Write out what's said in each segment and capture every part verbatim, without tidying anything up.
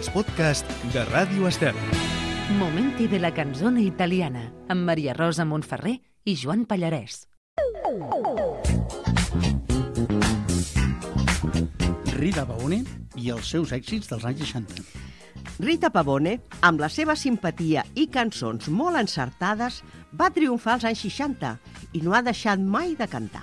els podcasts de Ràdio Estel. Momenti de la canzone italiana amb Maria Rosa Montferrer i Joan Pallarès. Rita Pavone i els seus èxits dels anys seixanta. Rita Pavone, amb la seva simpatia i cançons molt encertades, va triomfar als anys seixanta i no ha deixat mai de cantar.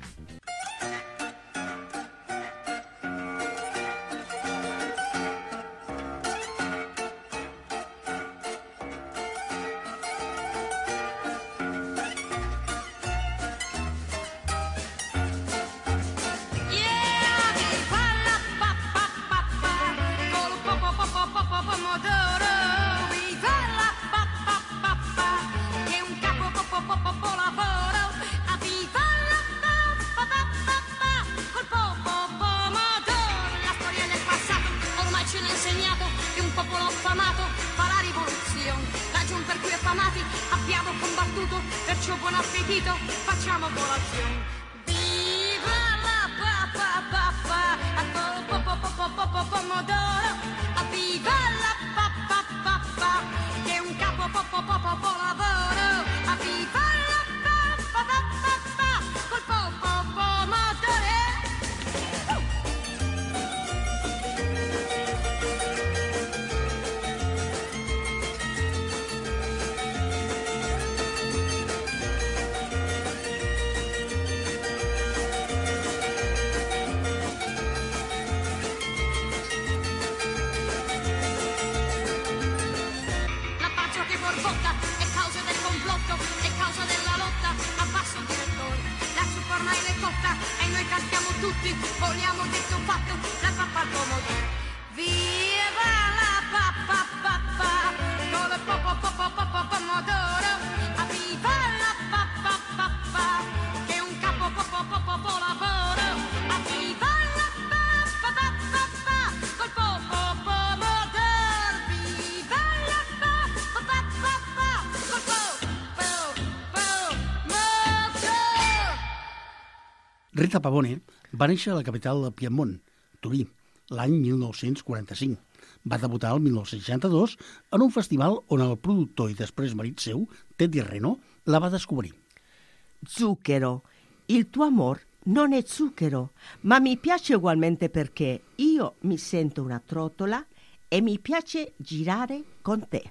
Abbiamo combattuto, perciò buon appetito, facciamo colazione. Viva la pappa pappa, a po po po po po po pomodoro. Viva la pappa pappa, che è un capo po po po po po lavoro. Viva la pappa pappa pappa, col po po pomodoro. Vogliamo detto fatto, la pappa al pomodoro. Viva la pappa pappa, con il po po po po po po pomodoro. Viva la pappa pappa, che è un capo po po po po po lavoro. Viva la pappa pappa pappa, col po po pomodoro. Viva la pappa pappa pappa, col po po pomodoro. Rita Pavone va néixer a la capital del Piemont, Torí, l'any mil nou-cents quaranta-cinc. Va debutar el mil nou-cents seixanta-dos en un festival on el productor i després marit seu, Teddy Reno, la va descobrir. Zucchero, il tuo amor non è zucchero, ma mi piace ugualmente perché io mi sento una trottola e mi piace girare con te.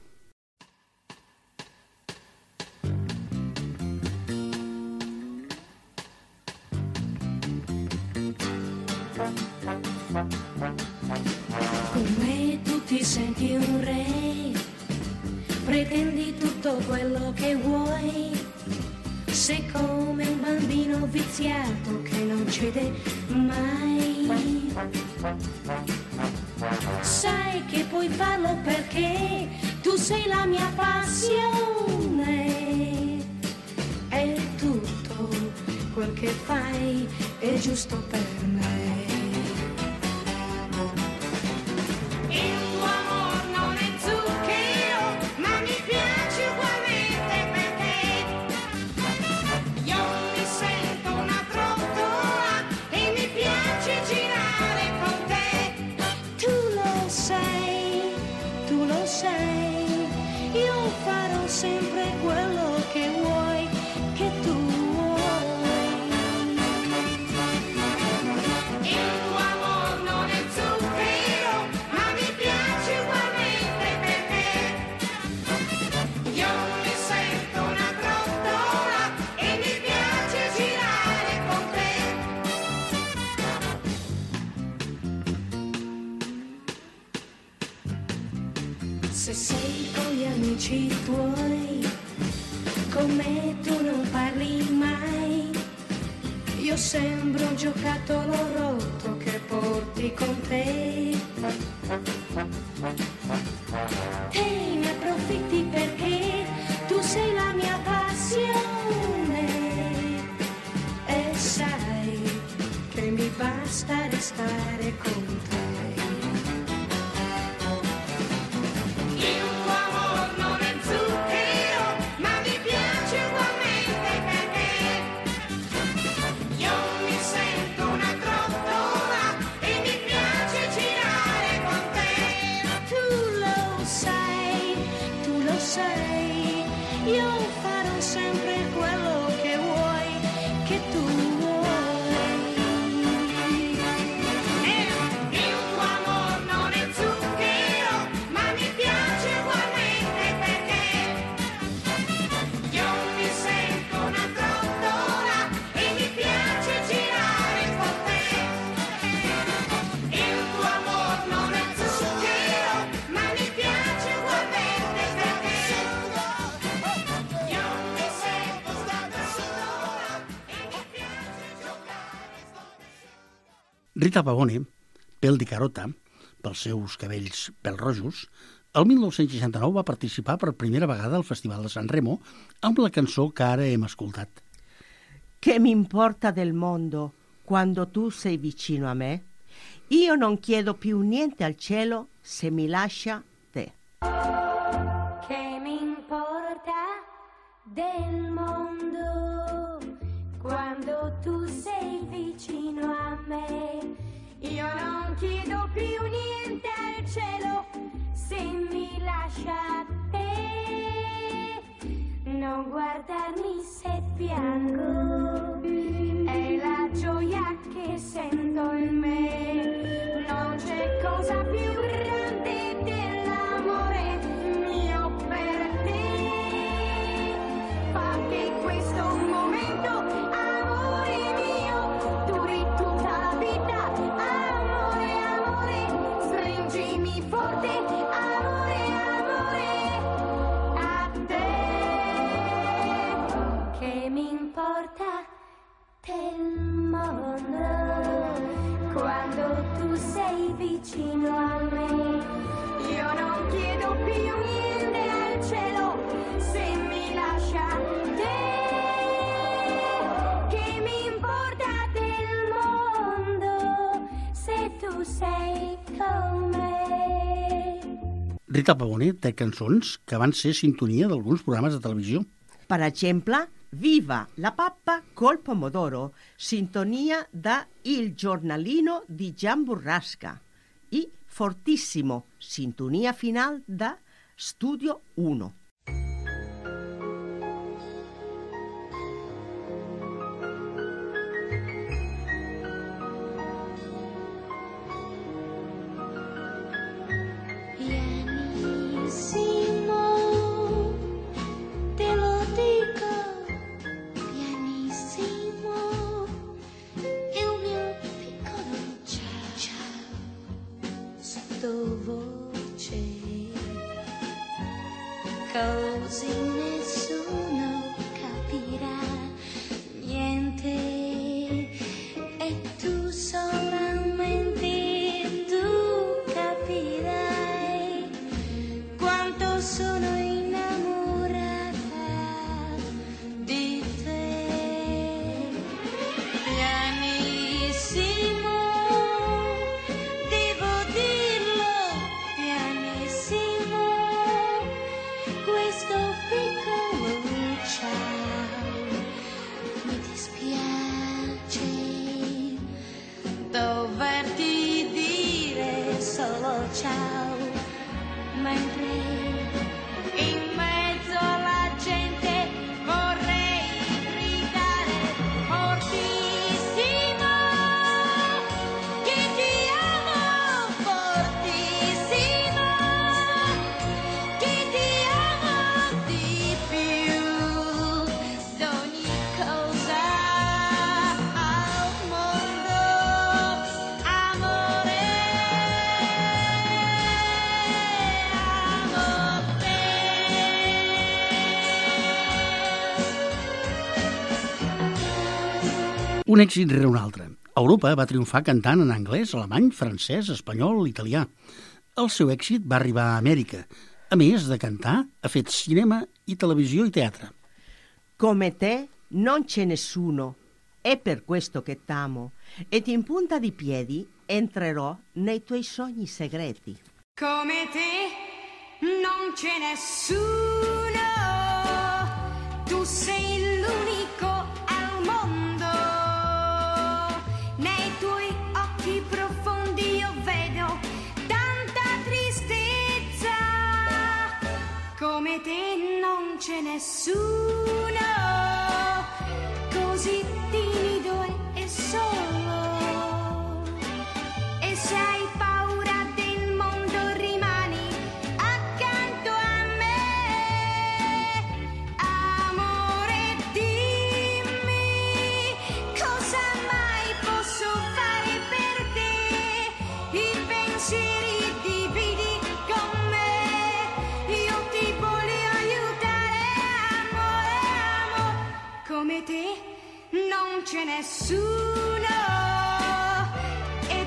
Con me tu ti senti un re, pretendi tutto quello che vuoi, sei come un bambino viziato che non cede mai. Sai che puoi farlo perché tu sei la mia passione, e tutto quel che fai è giusto per me. Sempre quello che vuoi, che tu vuoi. Il tuo amor non è zucchero, ma mi piace ugualmente perché io mi sento una trottola e mi piace girare con te. Se sei con gli amici tuoi, con me tu non parli mai, io sembro un giocattolo rotto che porti con te. Te ne approfitti perché tu sei la mia passione, e sai che mi basta restare con te. Io mi sento una trottola e mi piace girare. Rita Pavone, pèl di carota, pels seus cabells pèl-rojos, el mil nou-cents seixanta-nou va participar per primera vegada al Festival de San Remo amb la cançó que ara hem escoltat. Che mi importa del mondo quando tu sei vicino a me? Io non chiedo più niente al cielo se mi lascia te. Che mi importa del mondo quando tu sei vicino a me? Io non chiedo più niente al cielo se mi lascia te. Non guardarmi se piango, è la gioia che sento in me. Non c'è cosa più grande dell'amore mio per te. Fa che questo momento, amore mio, duri tutta la vita. Amore, amore, stringimi forte, amore, amore, a te. Che mi importa del mondo quando tu sei vicino a me? Io non chiedo più niente al cielo se mi lascia te. Che mi importa del mondo se tu sei con me? Rita Pavone té cançons que van ser sintonia d'alguns programes de televisió. Per exemple, Viva la pappa col pomodoro, sintonia da Il giornalino di Gian Burrasca, e Fortissimo, sintonia final da Studio uno. Pianissimo, te lo dico, pianissimo, il mio piccolo ciao, ciao, sottovoce, così nessuno capirà niente e tu solamente tu capirai quanto sono innamorata di te. Pianissimo, devo dirlo, pianissimo, questo piccolo ciao. Mi dispiace doverti dire solo ciao, mentre in mezzo alla gente vorrei gridare fortissimo che ti amo, fortissimo che ti amo di più d'ogni cosa al mondo, amore, amo te. Un èxit rere un altre. Europa va triomfar cantant en anglès, alemany, francès, espanyol, italià. El seu èxit va arribar a Amèrica. A més de cantar, ha fet cinema i televisió i teatre. Come te non c'è nessuno, è per questo che t'amo, ed in punta di piedi entrerò nei tuoi sogni segreti. Come te non c'è nessuno, tu sei l'unico al mondo. Nei tuoi occhi profondi io vedo tanta tristezza. Come te non c'è nessuno, così timido e- e solo. E se hai paura del mondo rimani accanto a me. Amore, dimmi cosa mai posso fare per te. I pensieri dividi con me. Io ti voglio aiutare, amore, amore. Come te non c'è nessuno. E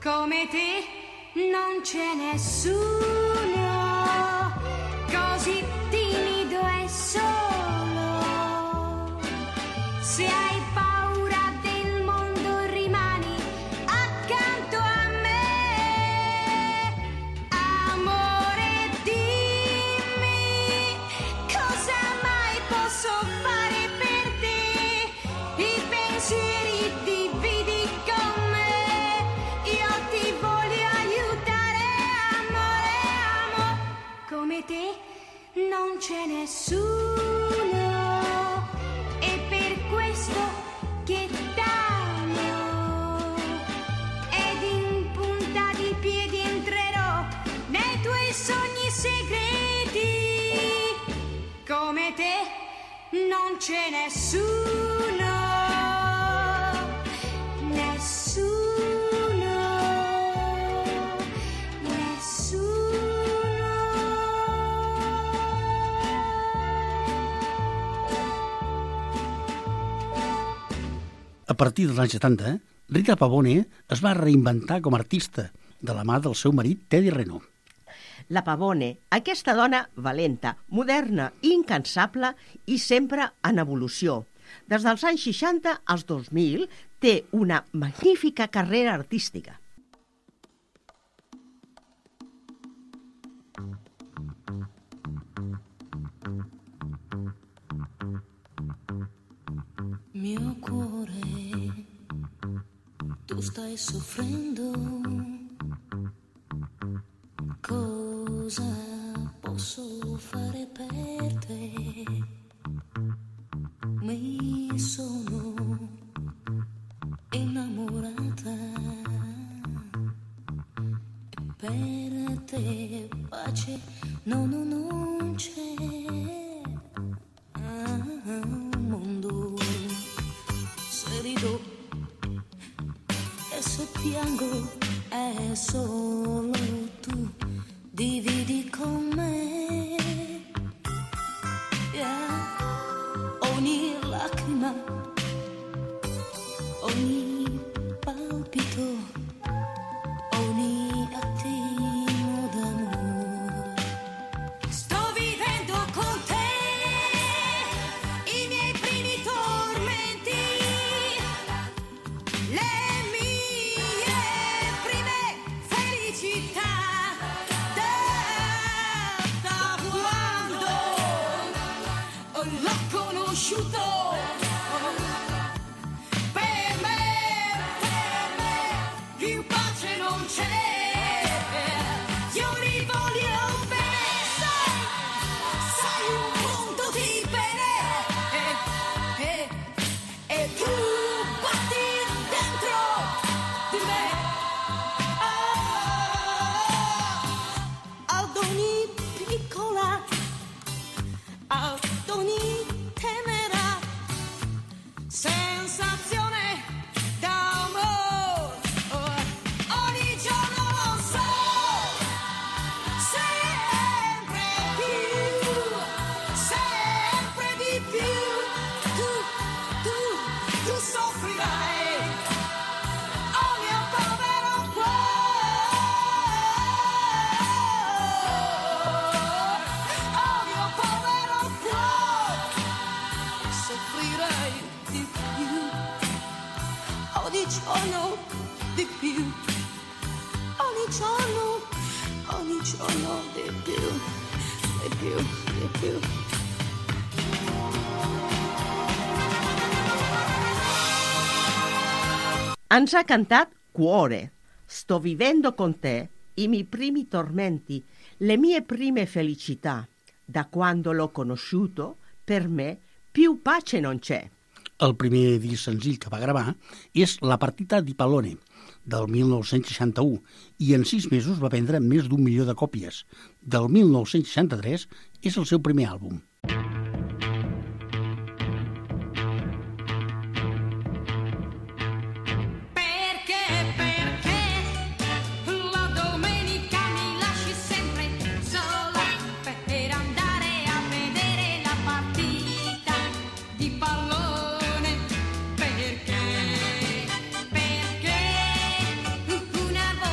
come te non c'è nessuno così timido e solo. Se hai paura del mondo rimani accanto a me. Amore, dimmi cosa mai posso fare per te. I pensieri dividi con me. Io ti voglio aiutare, amore, amo. Come te non c'è nessuno. E per questo che t'amo. Ed in punta di piedi entrerò nei tuoi sogni segreti. Come te non c'è nessuno. Nessuno. Nessuno. A partir dels anys setanta, Rita Pavone es va reinventar com a artista de la mà del seu marit Teddy Reno. La Pavone, aquesta dona valenta, moderna, incansable i sempre en evolució. Des dels anys seixanta als dos mil té una magnífica carrera artística. Mio cuore, tu stai soffrendo. Cosa posso fare per te? Mi sono innamorata e per te pace no, no, non c'è. Ah, mondo, se rido e se piango è solo tu. Dividi con me, yeah. Ogni lacrima, ogni palpito, ogni attimo d'amore. Sto vivendo con te i miei primi tormenti, le mie prime felicità. L'ho conosciuto, per me, per me, più pace non c'è. Io li voglio bene, sai, sai un punto di bene, e, e, e tu batti dentro di me. Oh, ad ogni piccola, ad ogni tenera sensazione d'amore, ogni giorno lo so, sempre più, sempre di più, tu, tu, tu soffrirai, oh mio povero cuore, oh mio povero cuore. Soffrirai di più, ogni giorno di più, ogni giorno, ogni giorno di più, di più, di più. Ens ha cantat Cuore, Sto vivendo con te, i miei primi tormenti, le mie prime felicità. Da quando l'ho conosciuto, per me, più pace non c'è. El primer disc senzill que va gravar és La partita di Pallone, del mil nou-cents seixanta-u, i en sis mesos va vendre més d'un milió de còpies. Del mil nou-cents seixanta-tres és el seu primer àlbum. Una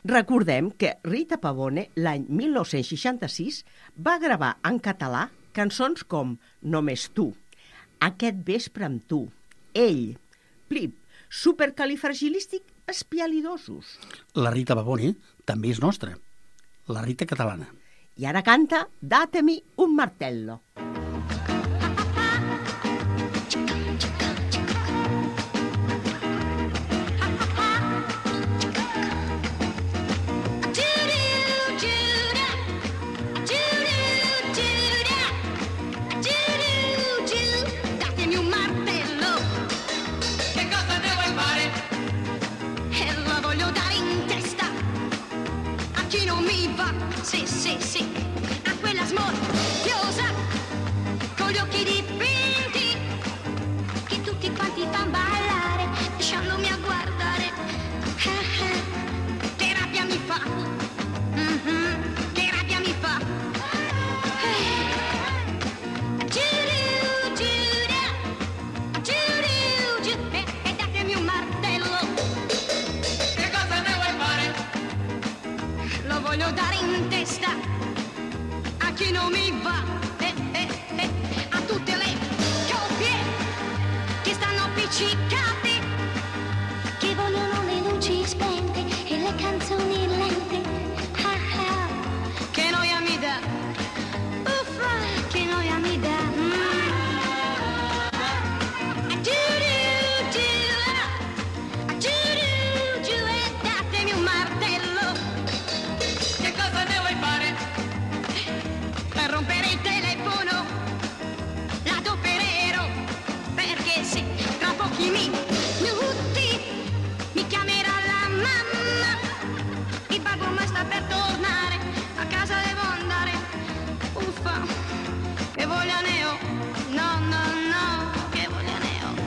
Recordem que Rita Pavone, l'any mil nou-cents seixanta-sis, va gravar en català cançons com Només tu, Aquest vespre amb tu, Ell, Plip, Supercalifragilístic espialidosos. La Rita Pavone també és nostra, la Rita catalana. I ara canta Datemi un martello. Sì, sì, sì, a quella smorfiosa con gli occhi dipinti che tutti quanti fan ballare lasciandomi a guardare. Ah, ah, che rabbia mi fa, mm-hmm, che rabbia mi fa. Giù, giù, giù, giù, e, e datemi un martello. Che cosa ne vuoi fare? Lo voglio dare in testa a chi non mi va, eh, eh, eh, a tutte le coppie che stanno appiccicate, che vogliono le luci spente e le canzoni lente. Ah, ah, che noia mi dà, uffa, che noia mi dà. Mm. Giù, giù, giù, giù, e datemi un martello. Che cosa ne vuoi fare? Per rompere il telefono l'adopererò, perché se tra pochi minuti mi chiamerà la mamma, il babbo ma sta per tornare, a casa devo andare. Uffa, che voglia ne ho, no, no, no, che voglia ne ho.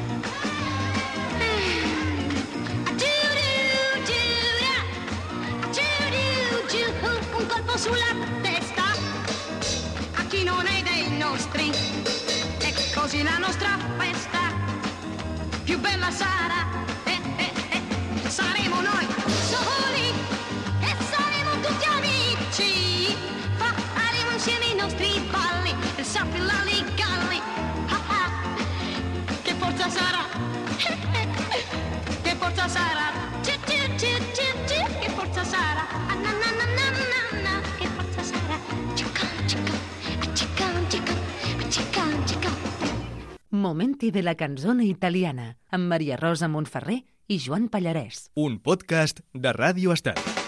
Giù, giù, giù, giù, un colpo sulla testa a chi non è dei nostri, e così la nostra festa più bella sarà, eh, eh, eh. Saremo noi soli e saremo tutti amici, faremo insieme i nostri balli, il sap e l'alligalli. Ah, ah. Che forza sarà, che forza sarà, Giù, giù, giù, giù, giù. Che forza sarà, ah, na, na, na, na, na, na. Che forza sarà, Ciccam, ciccam, ciccam, ciccam, ciccam, ciccam. Momenti de la canzone italiana amb Maria Rosa Montferrer i Joan Pallarès. Un podcast de Ràdio Estat.